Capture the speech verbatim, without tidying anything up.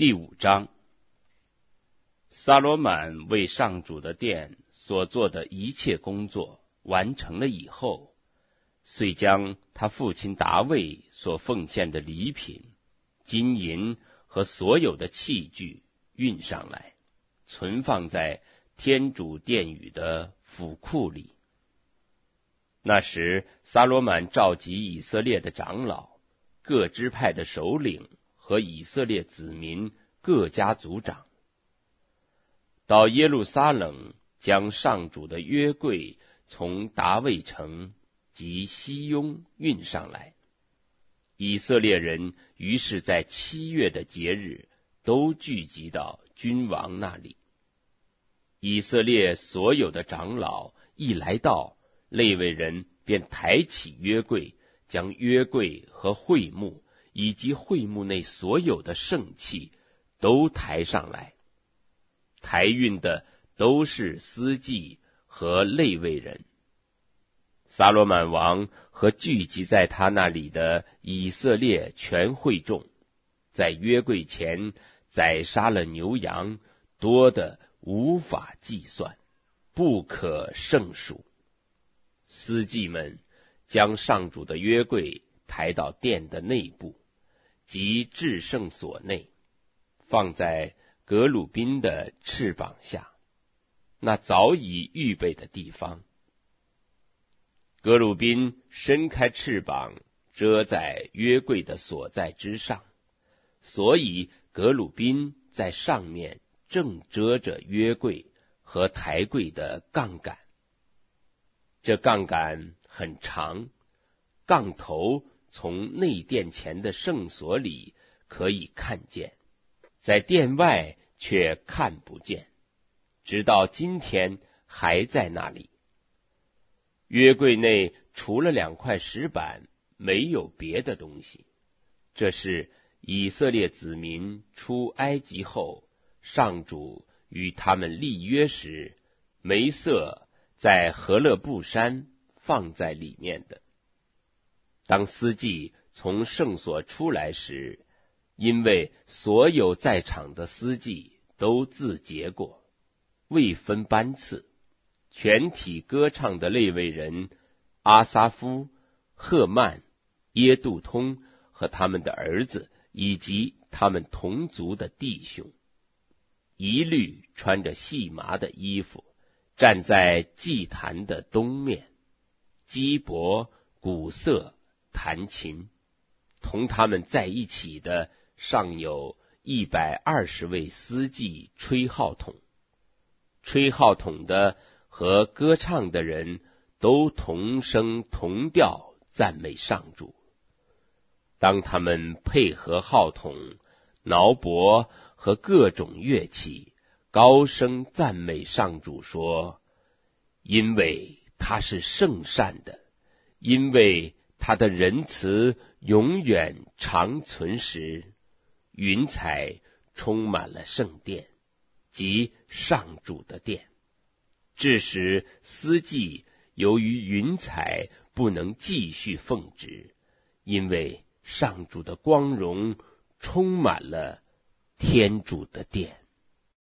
第五章，撒罗满为上主的殿所做的一切工作完成了以后，遂将他父亲大卫所奉献的礼品、金银和所有的器具运上来，存放在天主殿宇的府库里。那时，撒罗满召集以色列的长老、各支派的首领和以色列子民各家族长，到耶路撒冷，将上主的约柜从达味城及西雍运上来。以色列人于是在七月的节日都聚集到君王那里。以色列所有的长老一来到，利未人便抬起约柜，将约柜和会幕以及会幕内所有的圣器都抬上来。抬运的都是司祭和利未人。撒罗满王和聚集在他那里的以色列全会众，在约柜前宰杀了牛羊，多得无法计算，不可胜数。司祭们将上主的约柜抬到殿的内部，即至圣所内，放在革鲁宾的翅膀下，那早已预备的地方。革鲁宾伸开翅膀，遮在约柜的所在之上，所以革鲁宾在上面正遮着约柜和抬柜的杠杆。这杠杆很长，杠头从内殿前的圣所里可以看见，在殿外却看不见，直到今天还在那里。约柜内除了两块石板，没有别的东西。这是以色列子民出埃及后，上主与他们立约时，梅瑟在何勒布山放在里面的。当司祭从圣所出来时，因为所有在场的司祭都自洁过，未分班次，全体歌唱的利未人阿撒夫、赫曼、耶杜通和他们的儿子以及他们同族的弟兄，一律穿着细麻的衣服，站在祭坛的东面，击钹、鼓瑟、弹琴。同他们在一起的尚有一百二十位司祭吹号筒，吹号筒的和歌唱的人都同声同调赞美上主。当他们配合号筒、挠钹和各种乐器，高声赞美上主说：因为他是圣善的，因为他的仁慈永远长存时，云彩充满了圣殿，即上主的殿。致使司祭由于云彩不能继续奉职，因为上主的光荣充满了天主的殿。